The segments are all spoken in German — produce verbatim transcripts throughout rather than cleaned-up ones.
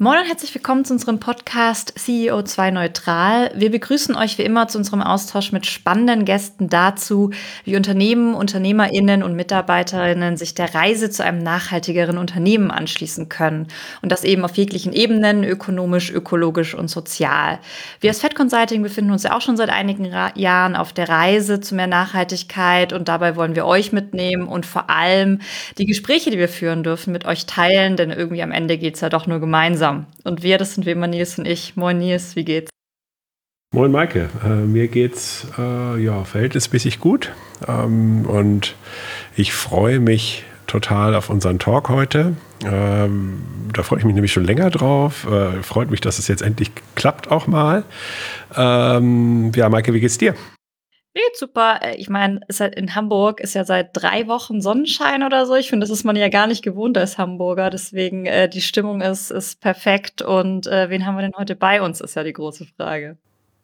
Moin und herzlich willkommen zu unserem Podcast C E O zwei Neutral. Wir begrüßen euch wie immer zu unserem Austausch mit spannenden Gästen dazu, wie Unternehmen, UnternehmerInnen und MitarbeiterInnen sich der Reise zu einem nachhaltigeren Unternehmen anschließen können. Und das eben auf jeglichen Ebenen, ökonomisch, ökologisch und sozial. Wir als Fed Consulting befinden uns ja auch schon seit einigen Ra- Jahren auf der Reise zu mehr Nachhaltigkeit und dabei wollen wir euch mitnehmen und vor allem die Gespräche, die wir führen dürfen, mit euch teilen, denn irgendwie am Ende geht es ja doch nur gemeinsam. Und wir, das sind wie immer Nils und ich. Moin Nils, wie geht's? Moin Maike, äh, mir geht's äh, ja, verhältnismäßig gut ähm, und ich freue mich total auf unseren Talk heute. Ähm, da freue ich mich nämlich schon länger drauf. Äh, freut mich, dass es jetzt endlich klappt auch mal. Ähm, ja, Maike, wie geht's dir? Mir geht's super. Äh, Ich meine, es ist halt in Hamburg ist ja seit drei Wochen Sonnenschein oder so. Ich finde, das ist man ja gar nicht gewohnt als Hamburger. Deswegen, äh, die Stimmung ist, ist perfekt. Und äh, wen haben wir denn heute bei uns, ist ja die große Frage.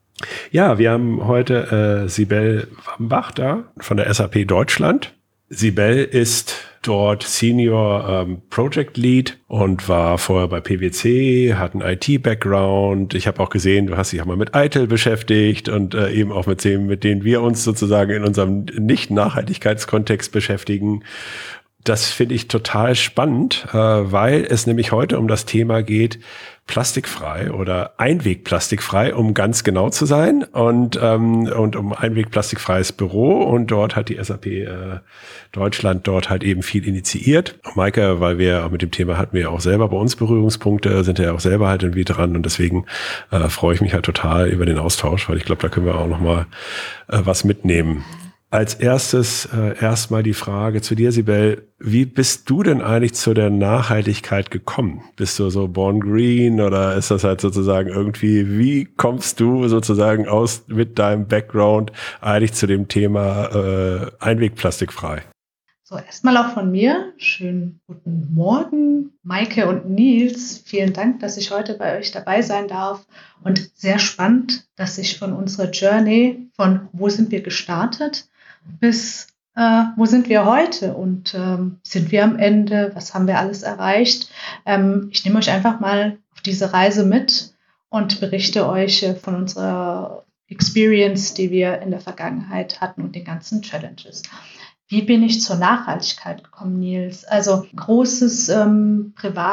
Ja, wir haben heute äh, Sibel Wambach da von der S A P Deutschland. Sibel ist dort Senior ähm, Project Lead und war vorher bei P W C, hat einen I T-Background. Ich habe auch gesehen, du hast dich auch mal mit Eitel beschäftigt und äh, eben auch mit Themen, mit denen wir uns sozusagen in unserem Nicht-Nachhaltigkeitskontext beschäftigen. Das finde ich total spannend, äh, weil es nämlich heute um das Thema geht, plastikfrei oder einwegplastikfrei, um ganz genau zu sein, und ähm, und um einwegplastikfreies Büro. Und dort hat die S A P äh, Deutschland dort halt eben viel initiiert. Maike, weil wir auch mit dem Thema hatten wir ja auch selber bei uns Berührungspunkte, sind ja auch selber halt irgendwie dran, und deswegen äh, freue ich mich halt total über den Austausch, weil ich glaube, da können wir auch noch mal äh, was mitnehmen. Als erstes äh, erstmal die Frage zu dir, Sibel. Wie bist du denn eigentlich zu der Nachhaltigkeit gekommen? Bist du so born green oder ist das halt sozusagen irgendwie, wie kommst du sozusagen aus mit deinem Background eigentlich zu dem Thema äh, Einwegplastikfrei? So, erstmal auch von mir. Schönen guten Morgen, Maike und Nils. Vielen Dank, dass ich heute bei euch dabei sein darf. Und sehr spannend, dass ich von unserer Journey, von wo sind wir gestartet, bis äh, wo sind wir heute und ähm, sind wir am Ende, was haben wir alles erreicht. Ähm, ich nehme euch einfach mal auf diese Reise mit und berichte euch äh, von unserer Experience, die wir in der Vergangenheit hatten und den ganzen Challenges. Wie bin ich zur Nachhaltigkeit gekommen, Nils? Also großes ähm,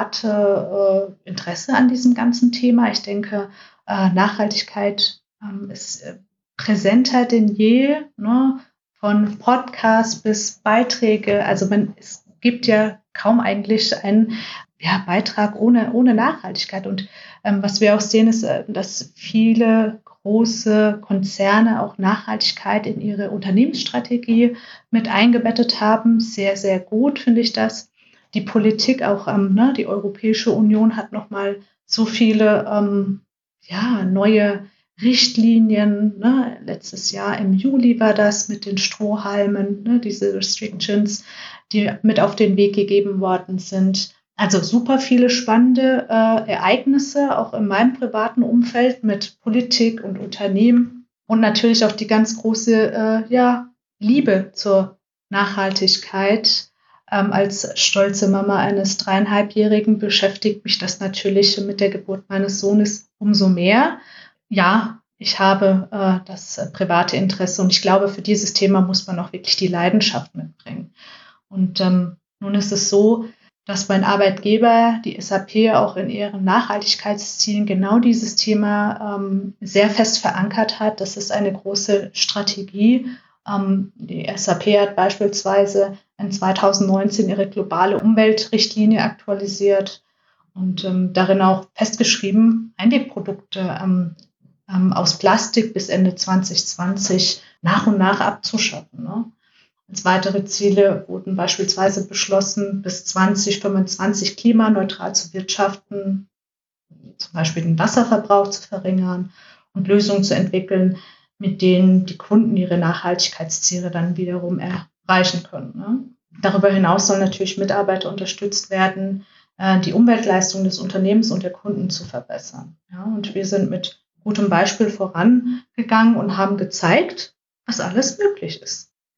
private äh, Interesse an diesem ganzen Thema. Ich denke, äh, Nachhaltigkeit ähm, ist äh, präsenter denn je, ne? Von Podcasts bis Beiträge. Also man, es gibt ja kaum eigentlich einen ja, Beitrag ohne, ohne Nachhaltigkeit. Und ähm, was wir auch sehen, ist, äh, dass viele große Konzerne auch Nachhaltigkeit in ihre Unternehmensstrategie mit eingebettet haben. Sehr, sehr gut finde ich das. Die Politik auch, ähm, ne, die Europäische Union hat nochmal so viele ähm, ja, neue Richtlinien. Ne. Letztes Jahr im Juli war das mit den Strohhalmen, ne, diese Restrictions, die mit auf den Weg gegeben worden sind. Also super viele spannende äh, Ereignisse, auch in meinem privaten Umfeld mit Politik und Unternehmen und natürlich auch die ganz große äh, ja, Liebe zur Nachhaltigkeit. Ähm, als stolze Mama eines dreieinhalbjährigen beschäftigt mich das natürlich mit der Geburt meines Sohnes umso mehr. Ja, ich habe äh, das äh, private Interesse und ich glaube, für dieses Thema muss man auch wirklich die Leidenschaft mitbringen. Und ähm, nun ist es so, dass mein Arbeitgeber, die S A P, auch in ihren Nachhaltigkeitszielen genau dieses Thema ähm, sehr fest verankert hat. Das ist eine große Strategie. Ähm, die S A P hat beispielsweise in zweitausendneunzehn ihre globale Umweltrichtlinie aktualisiert und ähm, darin auch festgeschrieben, Einwegprodukte ähm, ähm, aus Plastik bis Ende zwanzig zwanzig nach und nach abzuschaffen, ne? Als weitere Ziele wurden beispielsweise beschlossen, bis zwanzig fünfundzwanzig klimaneutral zu wirtschaften, zum Beispiel den Wasserverbrauch zu verringern und Lösungen zu entwickeln, mit denen die Kunden ihre Nachhaltigkeitsziele dann wiederum erreichen können, ne? Darüber hinaus sollen natürlich Mitarbeiter unterstützt werden, äh, die Umweltleistung des Unternehmens und der Kunden zu verbessern. Ja, und wir sind mit gutem Beispiel vorangegangen und haben gezeigt, was alles möglich ist.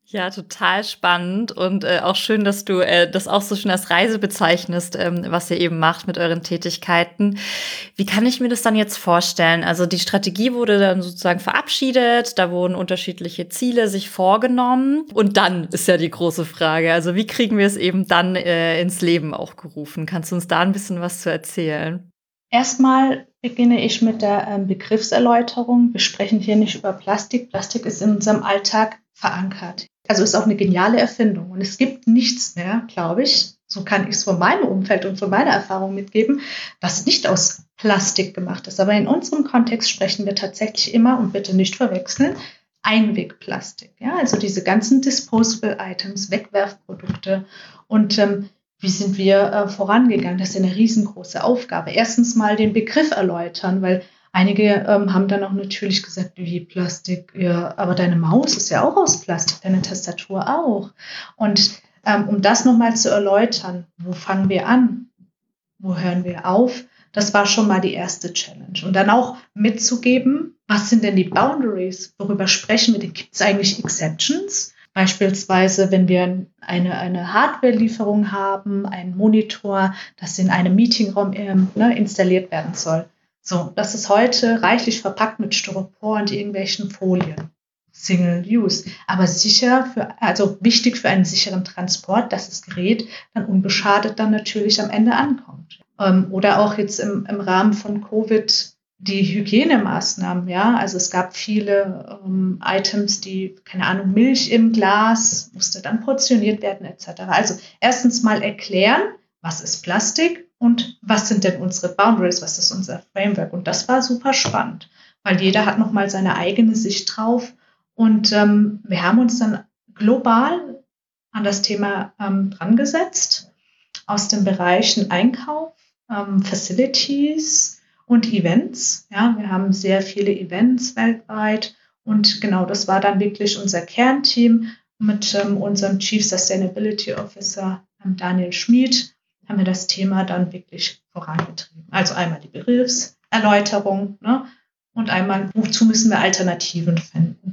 Ja, total spannend und, äh, auch schön, dass du, äh, das auch so schön als Reise bezeichnest, ähm, was ihr eben macht mit euren Tätigkeiten. Wie kann ich mir das dann jetzt vorstellen? Also, die Strategie wurde dann sozusagen verabschiedet, da wurden unterschiedliche Ziele sich vorgenommen und dann ist ja die große Frage, also, wie kriegen wir es eben dann, äh, ins Leben auch gerufen? Kannst du uns da ein bisschen was zu erzählen? Erstmal beginne ich mit der ähm, Begriffserläuterung. Wir sprechen hier nicht über Plastik. Plastik ist in unserem Alltag verankert. Also ist auch eine geniale Erfindung. Und es gibt nichts mehr, glaube ich, so kann ich es von meinem Umfeld und von meiner Erfahrung mitgeben, was nicht aus Plastik gemacht ist. Aber in unserem Kontext sprechen wir tatsächlich immer, und bitte nicht verwechseln, Einwegplastik. Ja, also diese ganzen Disposable Items, Wegwerfprodukte. Und ähm, wie sind wir äh, vorangegangen? Das ist eine riesengroße Aufgabe. Erstens mal den Begriff erläutern, weil einige ähm, haben dann auch natürlich gesagt, wie Plastik, ja, aber deine Maus ist ja auch aus Plastik, deine Tastatur auch. Und ähm, um das nochmal zu erläutern, wo fangen wir an? Wo hören wir auf? Das war schon mal die erste Challenge. Und dann auch mitzugeben, was sind denn die Boundaries? Worüber sprechen wir denn? Gibt es eigentlich Exceptions? Beispielsweise, wenn wir eine, eine Hardware-Lieferung haben, einen Monitor, das in einem Meetingraum ähm, ne, installiert werden soll. So, das ist heute reichlich verpackt mit Styropor und irgendwelchen Folien. Single Use. Aber sicher, für, also wichtig für einen sicheren Transport, dass das Gerät dann unbeschadet dann natürlich am Ende ankommt. Ähm, oder auch jetzt im, im Rahmen von Covid die Hygienemaßnahmen, ja, also es gab viele ähm, Items, die, keine Ahnung, Milch im Glas, musste dann portioniert werden et cetera. Also erstens mal erklären, was ist Plastik und was sind denn unsere Boundaries, was ist unser Framework. Und das war super spannend, weil jeder hat nochmal seine eigene Sicht drauf. Und ähm, wir haben uns dann global an das Thema ähm, dran gesetzt, aus den Bereichen Einkauf, ähm, Facilities, und Events. Ja, wir haben sehr viele Events weltweit und genau das war dann wirklich unser Kernteam mit ähm, unserem Chief Sustainability Officer ähm, Daniel Schmid haben wir das Thema dann wirklich vorangetrieben. Also einmal die Begriffserläuterung, ne, und einmal, wozu müssen wir Alternativen finden.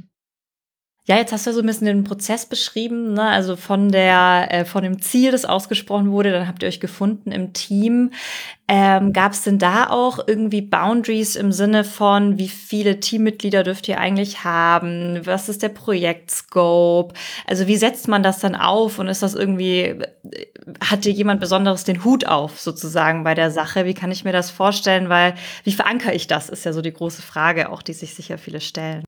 Ja, jetzt hast du so ein bisschen den Prozess beschrieben, ne? Also von der, äh, von dem Ziel, das ausgesprochen wurde, dann habt ihr euch gefunden im Team. Ähm, gab es denn da auch irgendwie Boundaries im Sinne von, wie viele Teammitglieder dürft ihr eigentlich haben? Was ist der Projektscope? Also wie setzt man das dann auf? Und ist das irgendwie, hat dir jemand Besonderes den Hut auf sozusagen bei der Sache? Wie kann ich mir das vorstellen? Weil, wie verankere ich das, ist ja so die große Frage, auch die sich sicher viele stellen.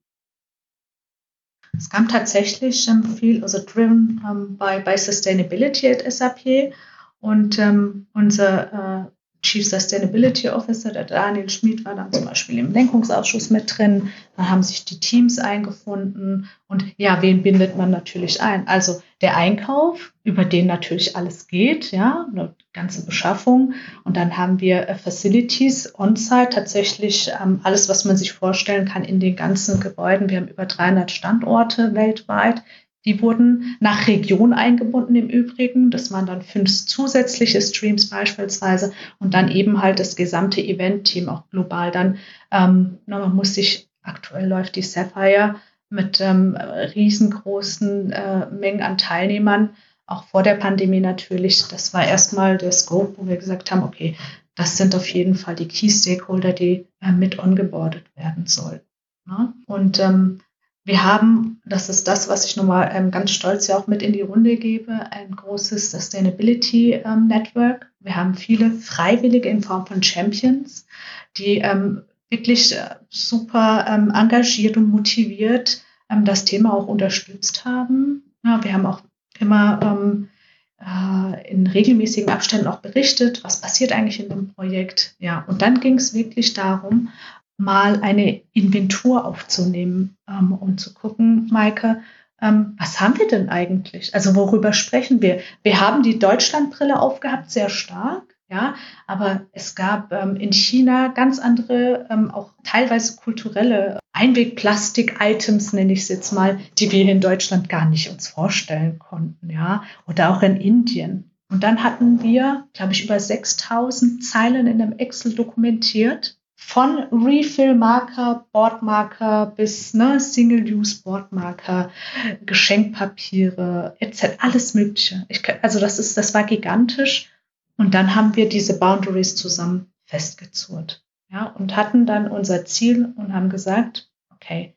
Es kam tatsächlich ähm, viel, also driven ähm, by, by Sustainability at S A P und ähm, unser äh, Chief Sustainability Officer, der Daniel Schmid, war dann zum Beispiel im Lenkungsausschuss mit drin. Dann haben sich die Teams eingefunden und ja, wen bindet man natürlich ein? Also der Einkauf, über den natürlich alles geht, ja, eine ganze Beschaffung. Und dann haben wir äh, Facilities on-site, tatsächlich ähm, alles, was man sich vorstellen kann in den ganzen Gebäuden. Wir haben über dreihundert Standorte weltweit. Die wurden nach Region eingebunden im Übrigen. Das waren dann fünf zusätzliche Streams beispielsweise und dann eben halt das gesamte Event-Team auch global dann. Ähm, man muss sich, aktuell läuft die Sapphire mit ähm, riesengroßen äh, Mengen an Teilnehmern, auch vor der Pandemie natürlich. Das war erstmal der Scope, wo wir gesagt haben, okay, das sind auf jeden Fall die Key-Stakeholder, die äh, mit ongeboardet werden sollen. Ne? Und ähm, wir haben, das ist das, was ich nochmal ähm, ganz stolz ja auch mit in die Runde gebe, ein großes Sustainability ähm, Network. Wir haben viele Freiwillige in Form von Champions, die ähm, wirklich äh, super ähm, engagiert und motiviert ähm, das Thema auch unterstützt haben. Ja, wir haben auch immer ähm, äh, in regelmäßigen Abständen auch berichtet, was passiert eigentlich in dem Projekt. Ja, und dann ging es wirklich darum, mal eine Inventur aufzunehmen ähm, und zu gucken, Maike, ähm, was haben wir denn eigentlich? Also worüber sprechen wir? Wir haben die Deutschlandbrille aufgehabt, sehr stark, ja, aber es gab ähm, in China ganz andere, ähm, auch teilweise kulturelle Einwegplastik-Items, nenne ich es jetzt mal, die wir hier in Deutschland gar nicht uns vorstellen konnten, ja, oder auch in Indien. Und dann hatten wir, glaube ich, über sechstausend Zeilen in einem Excel dokumentiert, von Refill-Marker, Boardmarker bis ne, Single-Use-Boardmarker, Geschenkpapiere, et cetera. Alles Mögliche. Ich, also das ist, das war gigantisch. Und dann haben wir diese Boundaries zusammen festgezurrt. Ja, und hatten dann unser Ziel und haben gesagt, okay,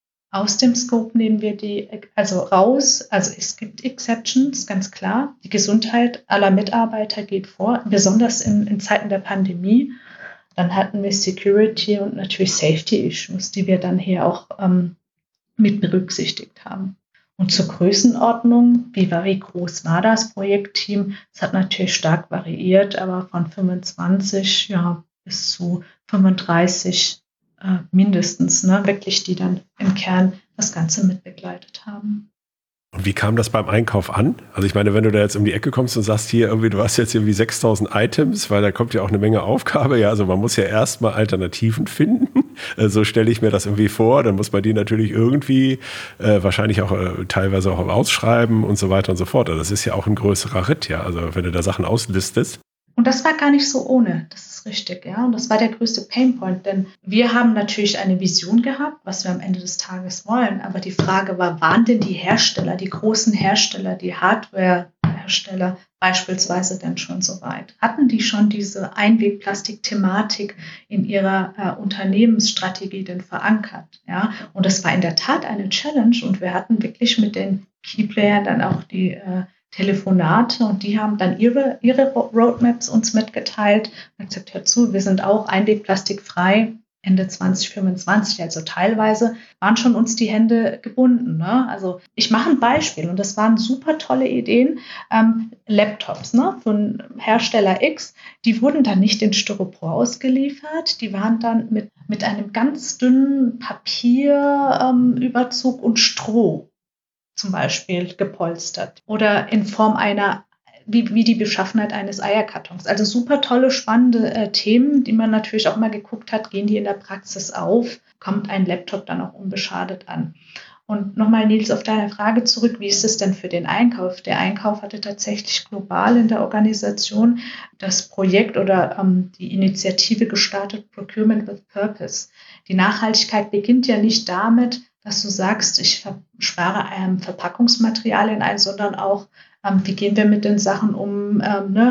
aus dem Scope nehmen wir die, also raus, also es gibt Exceptions, ganz klar. Die Gesundheit aller Mitarbeiter geht vor, besonders in, in Zeiten der Pandemie. Dann hatten wir Security und natürlich Safety-Issues, die wir dann hier auch ähm, mit berücksichtigt haben. Und zur Größenordnung, wie, war, wie groß war das Projektteam? Es hat natürlich stark variiert, aber von fünfundzwanzig ja, bis zu fünfunddreißig äh, mindestens, ne, wirklich, die dann im Kern das Ganze mitbegleitet haben. Und wie kam das beim Einkauf an? Also ich meine, wenn du da jetzt um die Ecke kommst und sagst, hier irgendwie, du hast jetzt irgendwie sechstausend Items, weil da kommt ja auch eine Menge Aufgabe. Ja, also man muss ja erstmal Alternativen finden. So stelle ich mir das irgendwie vor. Dann muss man die natürlich irgendwie äh, wahrscheinlich auch äh, teilweise auch ausschreiben und so weiter und so fort. Also das ist ja auch ein größerer Ritt, ja. Also wenn du da Sachen auslistest. Und das war gar nicht so ohne, das ist richtig, ja. Und das war der größte Painpoint, denn wir haben natürlich eine Vision gehabt, was wir am Ende des Tages wollen. Aber die Frage war, waren denn die Hersteller, die großen Hersteller, die Hardware-Hersteller beispielsweise denn schon so weit? Hatten die schon diese Einwegplastik-Thematik in ihrer äh, Unternehmensstrategie denn verankert? Ja? Und das war in der Tat eine Challenge und wir hatten wirklich mit den Keyplayern dann auch die äh, Telefonate und die haben dann ihre, ihre Roadmaps uns mitgeteilt und gesagt, hör zu, wir sind auch einwegplastikfrei Ende zwanzig fünfundzwanzig, also teilweise waren schon uns die Hände gebunden. Ne? Also ich mache ein Beispiel und das waren super tolle Ideen. Ähm, Laptops ne, von Hersteller X, die wurden dann nicht in Styropor ausgeliefert, die waren dann mit, mit einem ganz dünnen Papierüberzug ähm, und Stroh zum Beispiel gepolstert oder in Form einer, wie, wie die Beschaffenheit eines Eierkartons. Also super tolle, spannende äh, Themen, die man natürlich auch mal geguckt hat, gehen die in der Praxis auf, kommt ein Laptop dann auch unbeschadet an. Und nochmal, Nils, auf deine Frage zurück, wie ist es denn für den Einkauf? Der Einkauf hatte tatsächlich global in der Organisation das Projekt oder ähm, die Initiative gestartet, Procurement with Purpose. Die Nachhaltigkeit beginnt ja nicht damit, dass du sagst, ich spare ähm, Verpackungsmaterialien ein, sondern auch, ähm, wie gehen wir mit den Sachen um, ähm, ne?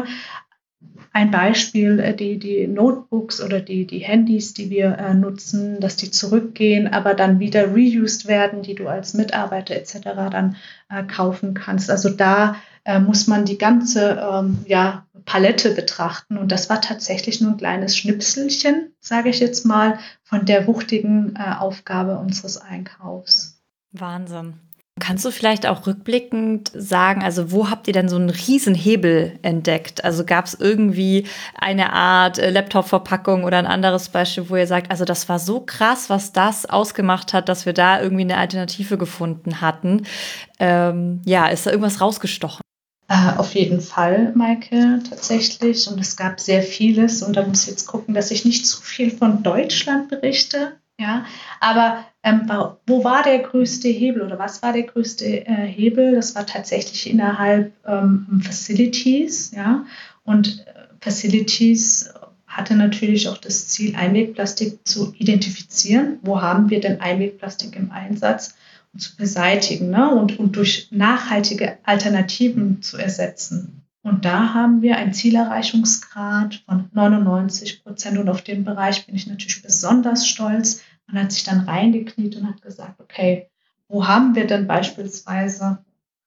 Ein Beispiel, äh, die, die Notebooks oder die, die Handys, die wir äh, nutzen, dass die zurückgehen, aber dann wieder reused werden, die du als Mitarbeiter et cetera dann äh, kaufen kannst. Also da äh, muss man die ganze ähm, ja, Palette betrachten. Und das war tatsächlich nur ein kleines Schnipselchen, sage ich jetzt mal, von der wuchtigen äh, Aufgabe unseres Einkaufs. Wahnsinn. Kannst du vielleicht auch rückblickend sagen, also wo habt ihr denn so einen riesen Hebel entdeckt? Also gab es irgendwie eine Art äh, Laptop-Verpackung oder ein anderes Beispiel, wo ihr sagt, also das war so krass, was das ausgemacht hat, dass wir da irgendwie eine Alternative gefunden hatten. Ähm, ja, ist da irgendwas rausgestochen? Äh, auf jeden Fall, Maike, tatsächlich. Und es gab sehr vieles. Und da muss ich jetzt gucken, dass ich nicht zu viel von Deutschland berichte. Ja, aber ähm, wo war der größte Hebel oder was war der größte äh, Hebel? Das war tatsächlich innerhalb ähm, Facilities. Ja, und äh, Facilities hatte natürlich auch das Ziel, Einwegplastik zu identifizieren. Wo haben wir denn Einwegplastik im Einsatz? Zu beseitigen, ne? und, und durch nachhaltige Alternativen zu ersetzen. Und da haben wir einen Zielerreichungsgrad von neunundneunzig Prozent und auf den Bereich bin ich natürlich besonders stolz. Man hat sich dann reingekniet und hat gesagt, okay, wo haben wir denn beispielsweise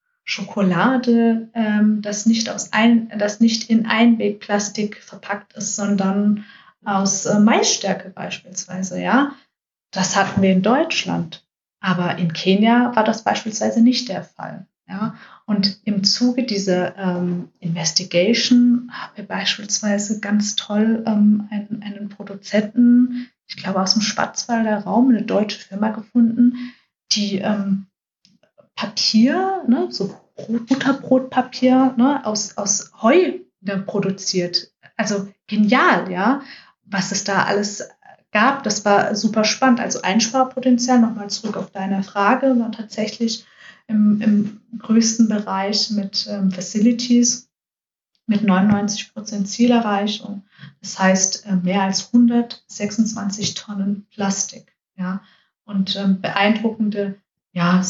Schokolade, ähm, das nicht aus ein, das nicht in Einwegplastik verpackt ist, sondern aus äh, Maisstärke beispielsweise, ja? Das hatten wir in Deutschland. Aber in Kenia war das beispielsweise nicht der Fall. Ja? Und im Zuge dieser ähm, Investigation haben wir beispielsweise ganz toll ähm, einen, einen Produzenten, ich glaube aus dem Schwarzwälder Raum, eine deutsche Firma gefunden, die ähm, Papier, ne, so Brot, Butterbrotpapier ne, aus, aus Heu ne, produziert. Also genial, ja, was es da alles gab, das war super spannend. Also Einsparpotenzial, nochmal zurück auf deine Frage, war tatsächlich im, im größten Bereich mit ähm, Facilities. mit neunundneunzig Prozent Zielerreichung. Das heißt, äh, mehr als hundertsechsundzwanzig Tonnen Plastik. Ja, und ähm, beeindruckende ja,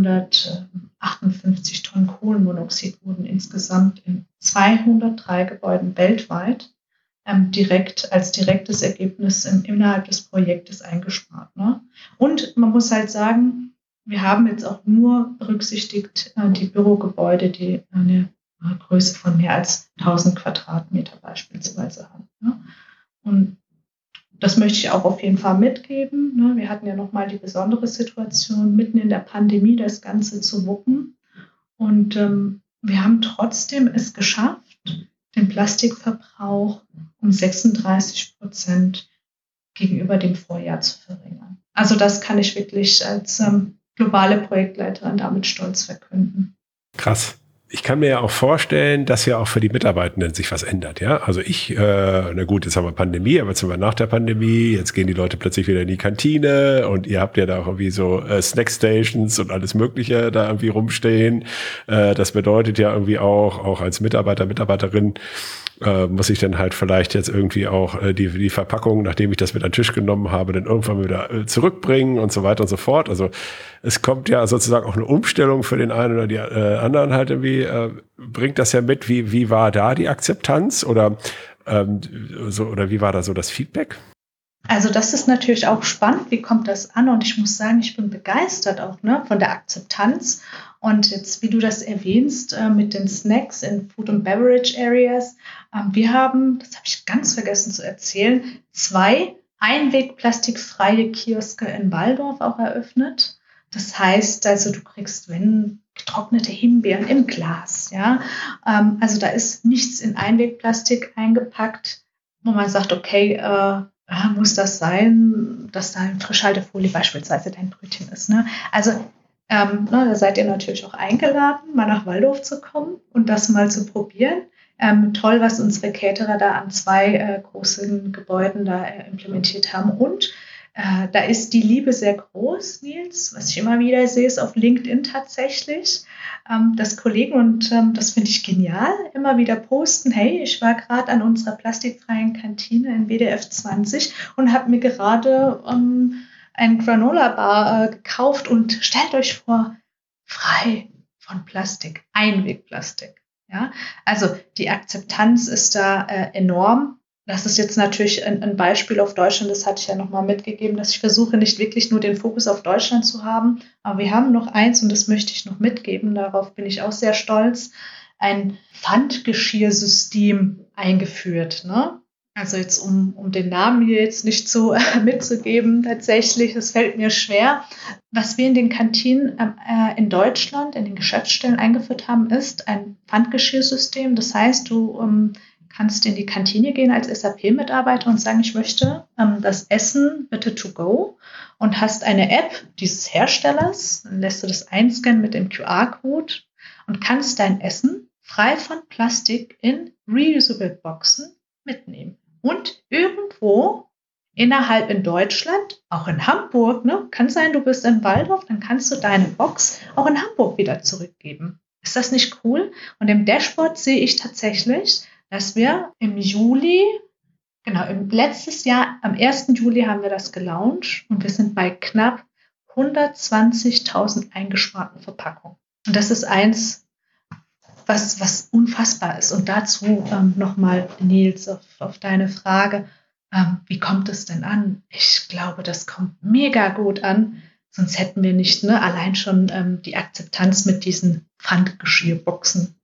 siebenhundertachtundfünfzig Tonnen Kohlenmonoxid wurden insgesamt in zweihundertdrei Gebäuden weltweit ähm, direkt als direktes Ergebnis im, innerhalb des Projektes eingespart. Ne? Und man muss halt sagen, wir haben jetzt auch nur berücksichtigt äh, die Bürogebäude, die eine äh, Größe von mehr als tausend Quadratmeter beispielsweise haben. Ne? Und das möchte ich auch auf jeden Fall mitgeben. Ne? Wir hatten ja nochmal die besondere Situation, mitten in der Pandemie das Ganze zu wuppen. Und ähm, wir haben trotzdem es geschafft, den Plastikverbrauch um sechsunddreißig Prozent gegenüber dem Vorjahr zu verringern. Also das kann ich wirklich als ähm, globale Projektleiterin damit stolz verkünden. Krass. Ich kann mir ja auch vorstellen, dass ja auch für die Mitarbeitenden sich was ändert, ja. Also ich, äh, na gut, jetzt haben wir Pandemie, aber jetzt sind wir nach der Pandemie, jetzt gehen die Leute plötzlich wieder in die Kantine und ihr habt ja da auch irgendwie so äh, Snackstations und alles Mögliche da irgendwie rumstehen. Äh, das bedeutet ja irgendwie auch, auch als Mitarbeiter, Mitarbeiterin, äh, muss ich dann halt vielleicht jetzt irgendwie auch äh, die, die Verpackung, nachdem ich das mit an den Tisch genommen habe, dann irgendwann wieder äh, zurückbringen und so weiter und so fort. Also es kommt ja sozusagen auch eine Umstellung für den einen oder die äh, anderen halt irgendwie, äh, bringt das ja mit. Wie, wie war da die Akzeptanz oder, ähm, so, oder wie war da so das Feedback? Also das ist natürlich auch spannend, wie kommt das an? Und ich muss sagen, ich bin begeistert auch ne, von der Akzeptanz. Und jetzt, wie du das erwähnst, äh, mit den Snacks in Food and Beverage Areas. Ähm, wir haben, das habe ich ganz vergessen zu erzählen, zwei einwegplastikfreie Kioske in Walldorf auch eröffnet. Das heißt, also du kriegst, wenn getrocknete Himbeeren im Glas, ja. Ähm, also da ist nichts in Einwegplastik eingepackt, wo man sagt, okay, äh, muss das sein, dass da in Frischhaltefolie beispielsweise dein Brötchen ist. Ne? Also ähm, ne, da seid ihr natürlich auch eingeladen, mal nach Walldorf zu kommen und das mal zu probieren. Ähm, toll, was unsere Caterer da an zwei äh, großen Gebäuden da äh, implementiert haben. Und äh, da ist die Liebe sehr groß, Nils, was ich immer wieder sehe, ist auf LinkedIn tatsächlich, ähm, dass Kollegen, und ähm, das finde ich genial, immer wieder posten, hey, ich war gerade an unserer plastikfreien Kantine in W D F zwanzig und habe mir gerade ähm, ein Granola-Bar äh, gekauft und stellt euch vor, frei von Plastik, Einwegplastik. Ja? Also die Akzeptanz ist da äh, enorm. Das ist jetzt natürlich ein, ein Beispiel auf Deutschland, das hatte ich ja nochmal mitgegeben, dass ich versuche, nicht wirklich nur den Fokus auf Deutschland zu haben, aber wir haben noch eins und das möchte ich noch mitgeben, darauf bin ich auch sehr stolz, ein Pfandgeschirrsystem eingeführt. Ne? Also jetzt, um, um den Namen hier jetzt nicht so äh, mitzugeben, tatsächlich, das fällt mir schwer. Was wir in den Kantinen äh, in Deutschland, in den Geschäftsstellen eingeführt haben, ist ein Pfandgeschirrsystem. Das heißt, du ähm, kannst in die Kantine gehen als S A P-Mitarbeiter und sagen, ich möchte ähm, das Essen bitte to go und hast eine App dieses Herstellers, dann lässt du das einscannen mit dem Q R-Code und kannst dein Essen frei von Plastik in reusable Boxen mitnehmen. Und irgendwo innerhalb in Deutschland, auch in Hamburg, ne, kann sein, du bist in Walldorf, dann kannst du deine Box auch in Hamburg wieder zurückgeben. Ist das nicht cool? Und im Dashboard sehe ich tatsächlich, dass wir im Juli, genau, im letztes Jahr, am ersten Juli haben wir das gelauncht und wir sind bei knapp hundertzwanzigtausend eingesparten Verpackungen. Und das ist eins, was, was unfassbar ist. Und dazu ähm, nochmal, Nils, auf, auf deine Frage, ähm, wie kommt es denn an? Ich glaube, das kommt mega gut an, sonst hätten wir nicht ne, allein schon ähm, die Akzeptanz mit diesen Pfandgeschirrboxen.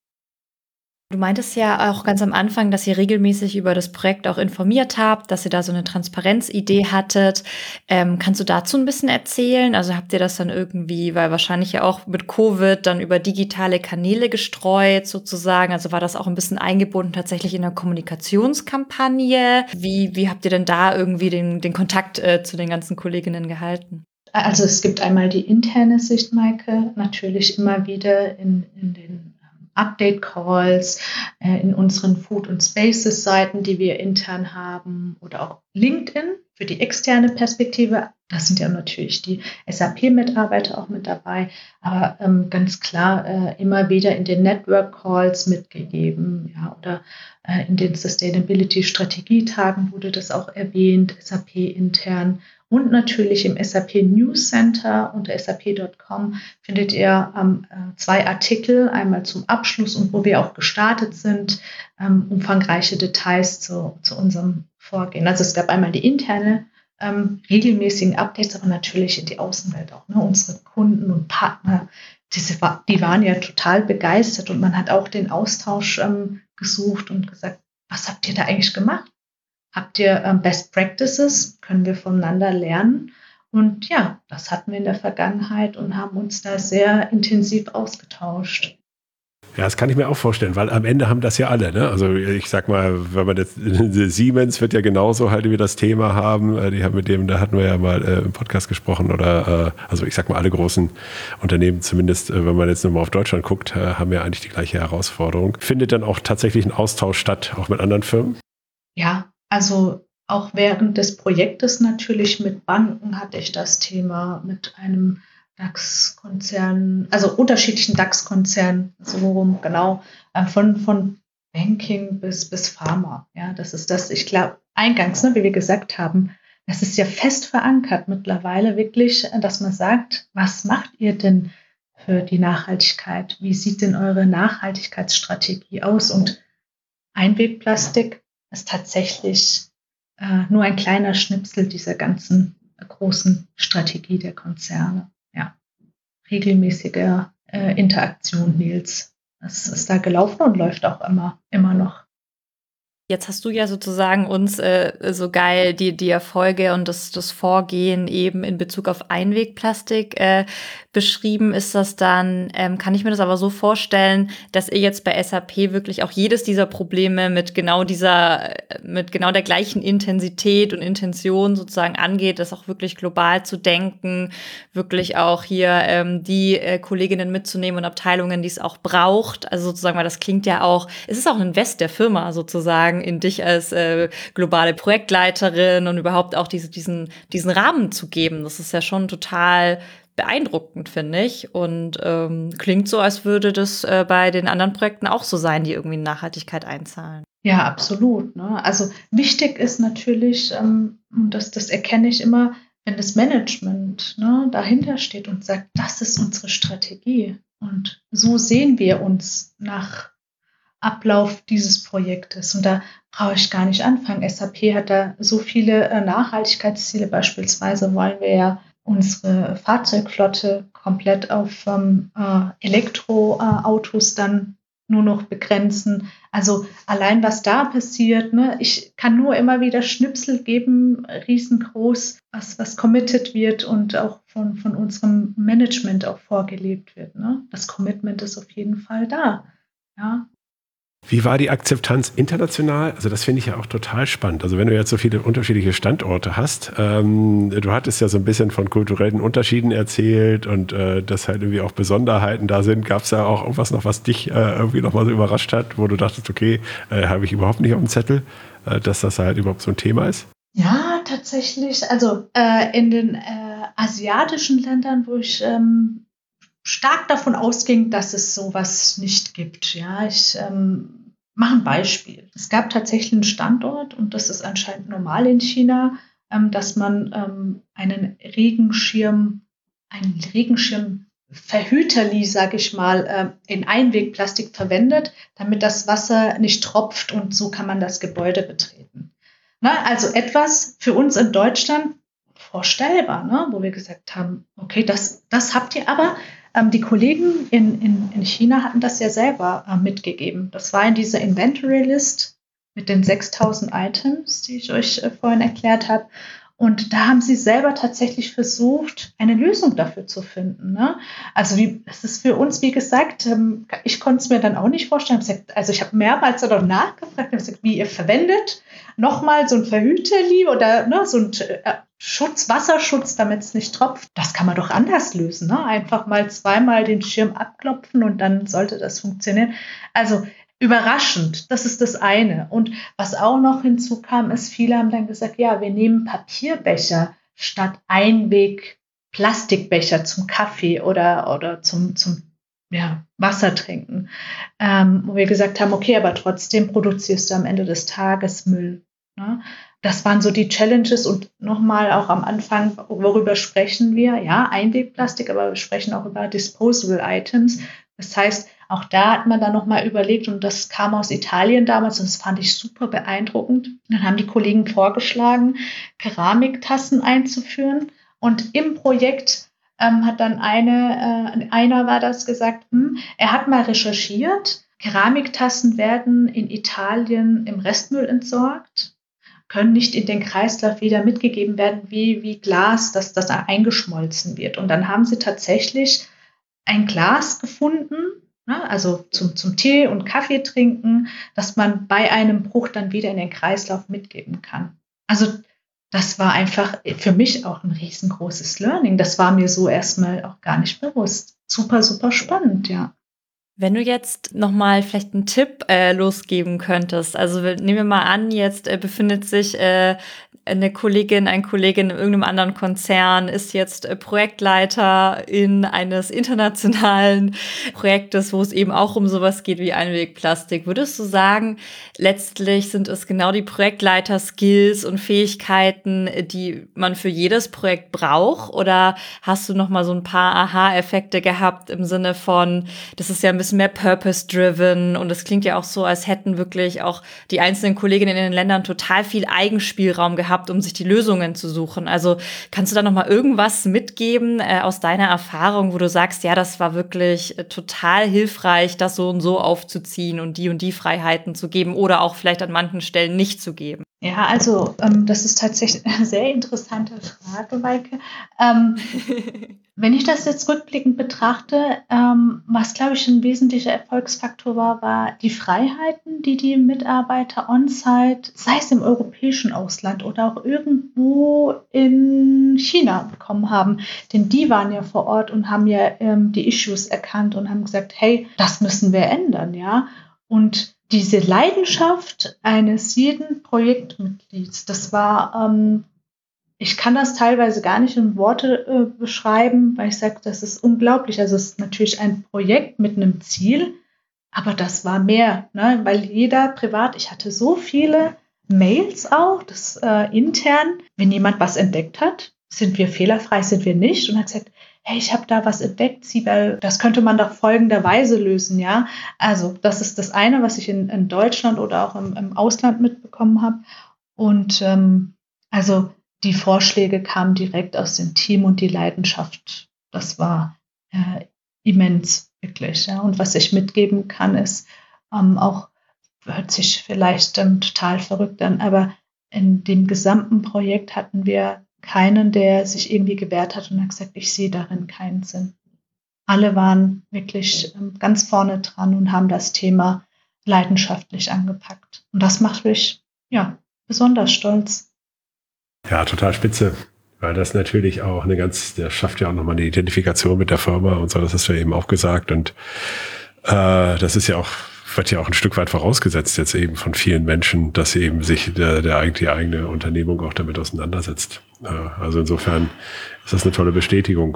Du meintest ja auch ganz am Anfang, dass ihr regelmäßig über das Projekt auch informiert habt, dass ihr da so eine Transparenzidee hattet. Ähm, kannst du dazu ein bisschen erzählen? Also habt ihr das dann irgendwie, weil wahrscheinlich ja auch mit Covid dann über digitale Kanäle gestreut sozusagen. Also war das auch ein bisschen eingebunden tatsächlich in der Kommunikationskampagne? Wie, wie habt ihr denn da irgendwie den, den Kontakt äh, zu den ganzen Kolleginnen gehalten? Also es gibt einmal die interne Sicht, Maike, natürlich immer wieder in, in den Update-Calls, äh, in unseren Food- und Spaces-Seiten, die wir intern haben oder auch LinkedIn für die externe Perspektive. Da sind ja natürlich die S A P-Mitarbeiter auch mit dabei, aber ähm, ganz klar äh, immer wieder in den Network Calls mitgegeben, ja, oder äh, in den Sustainability-Strategietagen wurde das auch erwähnt, S A P intern. Und natürlich im S A P News Center unter S A P Punkt com findet ihr ähm, zwei Artikel, einmal zum Abschluss und wo wir auch gestartet sind, ähm, umfangreiche Details zu, zu unserem Vorgehen. Also es gab einmal die interne ähm, regelmäßigen Updates, aber natürlich in die Außenwelt auch. Ne? Unsere Kunden und Partner, diese, die waren ja total begeistert und man hat auch den Austausch ähm, gesucht und gesagt, was habt ihr da eigentlich gemacht? Habt ihr ähm, Best Practices? Können wir voneinander lernen? Und ja, das hatten wir in der Vergangenheit und haben uns da sehr intensiv ausgetauscht. Ja, das kann ich mir auch vorstellen, weil am Ende haben das ja alle, ne? Also ich sag mal, wenn man jetzt, Siemens wird ja genauso halt wie das Thema haben, die haben mit dem, da hatten wir ja mal äh, im Podcast gesprochen oder, äh, also ich sag mal, alle großen Unternehmen, zumindest äh, wenn man jetzt nur mal auf Deutschland guckt, äh, haben ja eigentlich die gleiche Herausforderung. Findet dann auch tatsächlich ein Austausch statt, auch mit anderen Firmen? Ja, also auch während des Projektes natürlich mit Banken hatte ich das Thema, mit einem DAX-Konzern, also unterschiedlichen DAX-Konzernen, so rum, genau, von, von Banking bis, bis Pharma. Ja, das ist das, ich glaube, eingangs, ne, wie wir gesagt haben, das ist ja fest verankert mittlerweile wirklich, dass man sagt, was macht ihr denn für die Nachhaltigkeit? Wie sieht denn eure Nachhaltigkeitsstrategie aus? Und Einwegplastik ist tatsächlich äh, nur ein kleiner Schnipsel dieser ganzen äh, großen Strategie der Konzerne. Ja, regelmäßige äh, Interaktion, Nils. Das ist da gelaufen und läuft auch immer, immer noch. Jetzt hast du ja sozusagen uns äh, so geil die, die Erfolge und das, das Vorgehen eben in Bezug auf Einwegplastik äh, beschrieben. Ist das dann, ähm, kann ich mir das aber so vorstellen, dass ihr jetzt bei S A P wirklich auch jedes dieser Probleme mit genau dieser, mit genau der gleichen Intensität und Intention sozusagen angeht, das auch wirklich global zu denken, wirklich auch hier ähm, die äh, Kolleginnen mitzunehmen und Abteilungen, die es auch braucht. Also sozusagen, weil das klingt ja auch, es ist auch ein Invest der Firma sozusagen, in dich als äh, globale Projektleiterin und überhaupt auch diese, diesen, diesen Rahmen zu geben. Das ist ja schon total beeindruckend, finde ich. Und ähm, klingt so, als würde das äh, bei den anderen Projekten auch so sein, die irgendwie in Nachhaltigkeit einzahlen. Ja, absolut. Ne? Also wichtig ist natürlich, ähm, und das, das erkenne ich immer, wenn das Management ne, dahinter steht und sagt, das ist unsere Strategie. Und so sehen wir uns nach Ablauf dieses Projektes. Und da brauche ich gar nicht anfangen. S A P hat da so viele äh, Nachhaltigkeitsziele. Beispielsweise wollen wir ja unsere Fahrzeugflotte komplett auf ähm, äh, Elektroautos äh, dann nur noch begrenzen. Also allein was da passiert, ne? Ich kann nur immer wieder Schnipsel geben, riesengroß, was, was committed wird und auch von, von unserem Management auch vorgelebt wird. Ne? Das Commitment ist auf jeden Fall da. Ja. Wie war die Akzeptanz international? Also das finde ich ja auch total spannend. Also wenn du jetzt so viele unterschiedliche Standorte hast, ähm, du hattest ja so ein bisschen von kulturellen Unterschieden erzählt und äh, dass halt irgendwie auch Besonderheiten da sind. Gab es ja auch irgendwas noch, was dich äh, irgendwie nochmal so überrascht hat, wo du dachtest, okay, äh, habe ich überhaupt nicht auf dem Zettel, äh, dass das halt überhaupt so ein Thema ist? Ja, tatsächlich. Also äh, in den äh, asiatischen Ländern, wo ich ähm, stark davon ausging, dass es sowas nicht gibt. Ja, ich ähm, mache ein Beispiel. Es gab tatsächlich einen Standort und das ist anscheinend normal in China, ähm, dass man ähm, einen Regenschirm, einen Regenschirmverhüterli, sage ich mal, äh, in Einwegplastik verwendet, damit das Wasser nicht tropft und so kann man das Gebäude betreten. Na, also etwas für uns in Deutschland vorstellbar, ne, wo wir gesagt haben, okay, das, das habt ihr aber. Ähm, die Kollegen in, in, in China hatten das ja selber äh, mitgegeben. Das war in dieser Inventory List mit den sechstausend Items, die ich euch äh, vorhin erklärt habe. Und da haben sie selber tatsächlich versucht, eine Lösung dafür zu finden. Ne? Also wie, es ist für uns, wie gesagt, ähm, ich konnte es mir dann auch nicht vorstellen. Ich gesagt, also ich habe mehrmals dann nachgefragt, habe gesagt, wie ihr verwendet nochmal so ein Verhüterli oder ne, so ein äh, Schutz, Wasserschutz, damit es nicht tropft. Das kann man doch anders lösen. Ne? Einfach mal zweimal den Schirm abklopfen und dann sollte das funktionieren. Also überraschend. Das ist das eine. Und was auch noch hinzukam, ist, viele haben dann gesagt, ja, wir nehmen Papierbecher statt Einweg-Plastikbecher zum Kaffee oder, oder zum, zum ja, Wasser trinken. Ähm, wo wir gesagt haben, okay, aber trotzdem produzierst du am Ende des Tages Müll. Ne? Das waren so die Challenges und nochmal auch am Anfang, worüber sprechen wir? Ja, Einwegplastik, aber wir sprechen auch über Disposable Items. Das heißt, auch da hat man dann nochmal überlegt und das kam aus Italien damals und das fand ich super beeindruckend. Dann haben die Kollegen vorgeschlagen, Keramiktassen einzuführen und im Projekt ähm, hat dann eine, äh, einer war das gesagt, hm, er hat mal recherchiert, Keramiktassen werden in Italien im Restmüll entsorgt, können nicht in den Kreislauf wieder mitgegeben werden wie, wie Glas, dass das eingeschmolzen wird. Und dann haben sie tatsächlich ein Glas gefunden, ne, also zum, zum Tee und Kaffee trinken, dass man bei einem Bruch dann wieder in den Kreislauf mitgeben kann. Also das war einfach für mich auch ein riesengroßes Learning. Das war mir so erstmal auch gar nicht bewusst. Super, super spannend, ja. Wenn du jetzt nochmal vielleicht einen Tipp äh, losgeben könntest, also nehmen wir mal an, jetzt äh, befindet sich äh, eine Kollegin, ein Kollege in irgendeinem anderen Konzern, ist jetzt äh, Projektleiter in eines internationalen Projektes, wo es eben auch um sowas geht wie Einwegplastik. Würdest du sagen, letztlich sind es genau die Projektleiter-Skills und Fähigkeiten, die man für jedes Projekt braucht? Oder hast du nochmal so ein paar Aha-Effekte gehabt im Sinne von, das ist ja ein bisschen mehr purpose-driven und es klingt ja auch so, als hätten wirklich auch die einzelnen Kolleginnen in den Ländern total viel Eigenspielraum gehabt, um sich die Lösungen zu suchen. Also kannst du da noch mal irgendwas mitgeben äh, aus deiner Erfahrung, wo du sagst, ja, das war wirklich äh, total hilfreich, das so und so aufzuziehen und die und die Freiheiten zu geben oder auch vielleicht an manchen Stellen nicht zu geben? Ja, also ähm, das ist tatsächlich eine sehr interessante Frage, Maike. Ähm, wenn ich das jetzt rückblickend betrachte, ähm, was, glaube ich, ein wesentlicher Erfolgsfaktor war, war die Freiheiten, die die Mitarbeiter on-site, sei es im europäischen Ausland oder auch irgendwo in China bekommen haben. Denn die waren ja vor Ort und haben ja ähm, die Issues erkannt und haben gesagt, hey, das müssen wir ändern, ja. Und diese Leidenschaft eines jeden Projektmitglieds, das war, ähm, ich kann das teilweise gar nicht in Worte äh, beschreiben, weil ich sage, das ist unglaublich. Also es ist natürlich ein Projekt mit einem Ziel, aber das war mehr, ne? Weil jeder privat, ich hatte so viele Mails auch, das äh, intern, wenn jemand was entdeckt hat, sind wir fehlerfrei, sind wir nicht und hat gesagt, hey, ich habe da was entdeckt, Sibel, das könnte man doch folgenderweise lösen, ja. Also das ist das eine, was ich in, in Deutschland oder auch im, im Ausland mitbekommen habe. Und ähm, also die Vorschläge kamen direkt aus dem Team und die Leidenschaft, das war äh, immens, wirklich. Ja. Und was ich mitgeben kann, ist ähm, auch, hört sich vielleicht ähm, total verrückt an, aber in dem gesamten Projekt hatten wir keinen, der sich irgendwie gewehrt hat und hat gesagt, ich sehe darin keinen Sinn. Alle waren wirklich ähm, ganz vorne dran und haben das Thema leidenschaftlich angepackt. Und das macht mich, ja, besonders stolz. Ja, total spitze, weil das natürlich auch eine ganz, der schafft ja auch nochmal eine Identifikation mit der Firma und so, das hast du ja eben auch gesagt und äh, das ist ja auch, wird ja auch ein Stück weit vorausgesetzt jetzt eben von vielen Menschen, dass eben sich der, der die eigene Unternehmung auch damit auseinandersetzt. Äh, also insofern ist das eine tolle Bestätigung.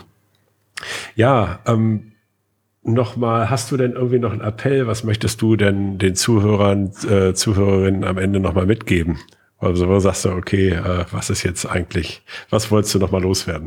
Ja, ähm, nochmal, hast du denn irgendwie noch einen Appell? Was möchtest du denn den Zuhörern, äh, Zuhörerinnen am Ende nochmal mitgeben? Also wo sagst du, okay, äh, was ist jetzt eigentlich, was wolltest du nochmal loswerden?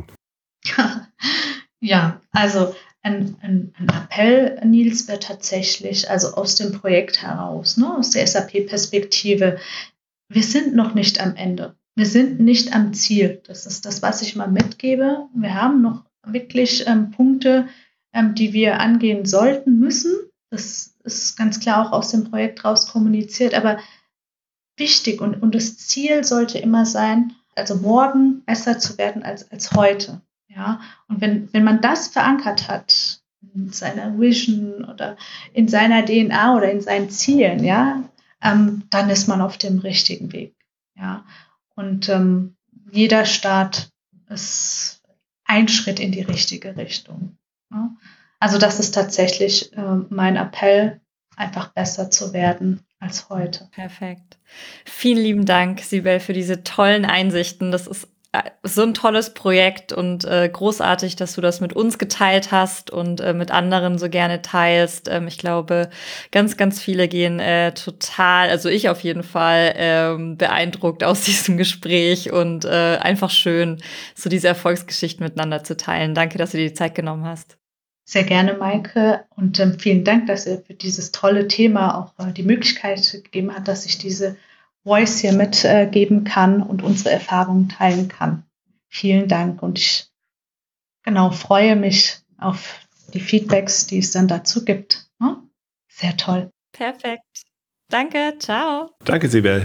Ja, also ein, ein, ein Appell, Nils, wäre tatsächlich, also aus dem Projekt heraus, ne, aus der S A P-Perspektive, wir sind noch nicht am Ende. Wir sind nicht am Ziel. Das ist das, was ich mal mitgebe. Wir haben noch wirklich ähm, Punkte, ähm, die wir angehen sollten, müssen. Das ist ganz klar auch aus dem Projekt raus kommuniziert, aber wichtig und, und das Ziel sollte immer sein, also morgen besser zu werden als, als heute. Ja? Und wenn, wenn man das verankert hat in seiner Vision oder in seiner D N A oder in seinen Zielen, ja, ähm, dann ist man auf dem richtigen Weg. Ja? Und ähm, jeder Start ist ein Schritt in die richtige Richtung. Ja? Also das ist tatsächlich äh, mein Appell einfach besser zu werden als heute. Perfekt. Vielen lieben Dank, Sibel, für diese tollen Einsichten. Das ist so ein tolles Projekt und äh, großartig, dass du das mit uns geteilt hast und äh, mit anderen so gerne teilst. Ähm, ich glaube, ganz, ganz viele gehen äh, total, also ich auf jeden Fall, ähm, beeindruckt aus diesem Gespräch und äh, einfach schön, so diese Erfolgsgeschichten miteinander zu teilen. Danke, dass du dir die Zeit genommen hast. Sehr gerne, Maike. Und ähm, vielen Dank, dass ihr für dieses tolle Thema auch äh, die Möglichkeit gegeben hat, dass ich diese Voice hier mitgeben äh, kann und unsere Erfahrungen teilen kann. Vielen Dank und ich genau freue mich auf die Feedbacks, die es dann dazu gibt. Hm? Sehr toll. Perfekt. Danke, ciao. Danke, Sibel.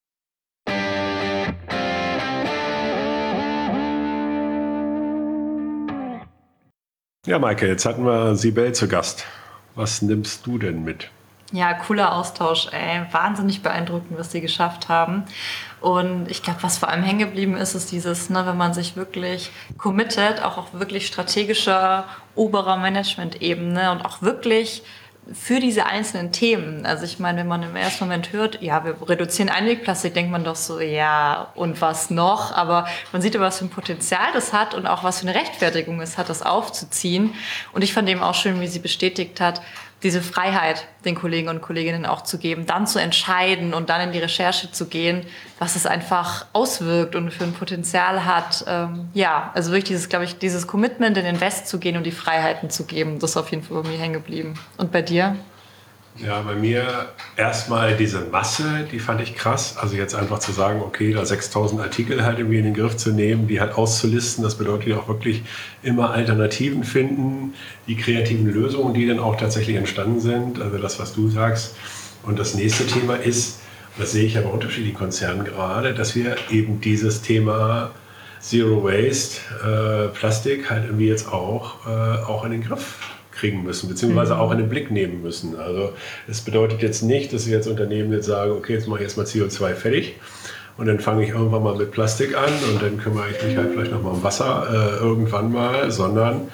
Ja, Maike, jetzt hatten wir Sibel zu Gast. Was nimmst du denn mit? Ja, cooler Austausch, ey. Wahnsinnig beeindruckend, was sie geschafft haben. Und ich glaube, was vor allem hängen geblieben ist, ist dieses, ne, wenn man sich wirklich committet, auch auf wirklich strategischer, oberer Management-Ebene und auch wirklich für diese einzelnen Themen. Also ich meine, wenn man im ersten Moment hört, ja, wir reduzieren Einwegplastik, denkt man doch so, ja, und was noch? Aber man sieht ja, was für ein Potenzial das hat und auch was für eine Rechtfertigung es hat, das aufzuziehen. Und ich fand eben auch schön, wie sie bestätigt hat, diese Freiheit den Kollegen und Kolleginnen auch zu geben, dann zu entscheiden und dann in die Recherche zu gehen, was es einfach auswirkt und für ein Potenzial hat. Ähm, ja, also wirklich dieses, glaube ich, dieses Commitment in den Invest zu gehen und die Freiheiten zu geben, das ist auf jeden Fall bei mir hängen geblieben. Und bei dir? Ja, bei mir erstmal diese Masse, die fand ich krass. Also jetzt einfach zu sagen, okay, da sechstausend Artikel halt irgendwie in den Griff zu nehmen, die halt auszulisten, das bedeutet ja auch wirklich immer Alternativen finden, die kreativen Lösungen, die dann auch tatsächlich entstanden sind, also das, was du sagst. Und das nächste Thema ist, und das sehe ich ja bei unterschiedlichen Konzernen gerade, dass wir eben dieses Thema Zero Waste, äh, Plastik halt irgendwie jetzt auch, äh, auch in den Griff kriegen müssen, beziehungsweise mhm. auch in den Blick nehmen müssen. Also es bedeutet jetzt nicht, dass wir jetzt Unternehmen jetzt sagen, okay, jetzt mache ich erstmal C O zwei fertig und dann fange ich irgendwann mal mit Plastik an und dann kümmere ich mich halt vielleicht nochmal um Wasser äh, irgendwann mal, sondern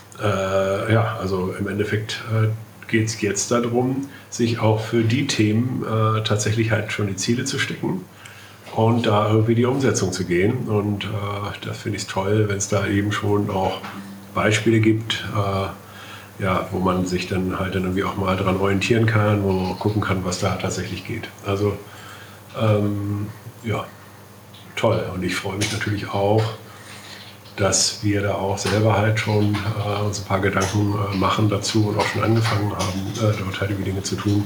äh, ja, also im Endeffekt äh, geht es jetzt darum, sich auch für die Themen äh, tatsächlich halt schon die Ziele zu stecken und da irgendwie die Umsetzung zu gehen. Und äh, das finde ich toll, wenn es da eben schon auch Beispiele gibt, äh, ja, wo man sich dann halt dann irgendwie auch mal dran orientieren kann, wo man gucken kann, was da tatsächlich geht. Also ähm, ja, toll. Und ich freue mich natürlich auch, dass wir da auch selber halt schon äh, uns ein paar Gedanken äh, machen dazu und auch schon angefangen haben, äh, dort halt die Dinge zu tun.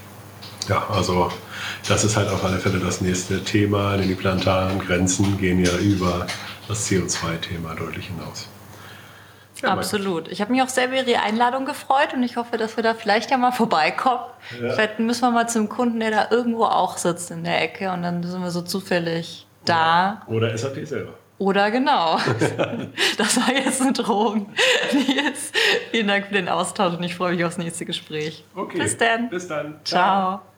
Ja, also das ist halt auf alle Fälle das nächste Thema, denn die planetaren Grenzen gehen ja über das C O zwei Thema deutlich hinaus. Ja, absolut. Ich habe mich auch sehr über Ihre Einladung gefreut und ich hoffe, dass wir da vielleicht ja mal vorbeikommen. Ja. Vielleicht müssen wir mal zum Kunden, der da irgendwo auch sitzt in der Ecke und dann sind wir so zufällig da. Oder S A P selber. Oder genau. Das war jetzt eine Drohung. Jetzt vielen Dank für den Austausch und ich freue mich aufs nächste Gespräch. Okay. Bis dann. Bis dann. Ciao. Ciao.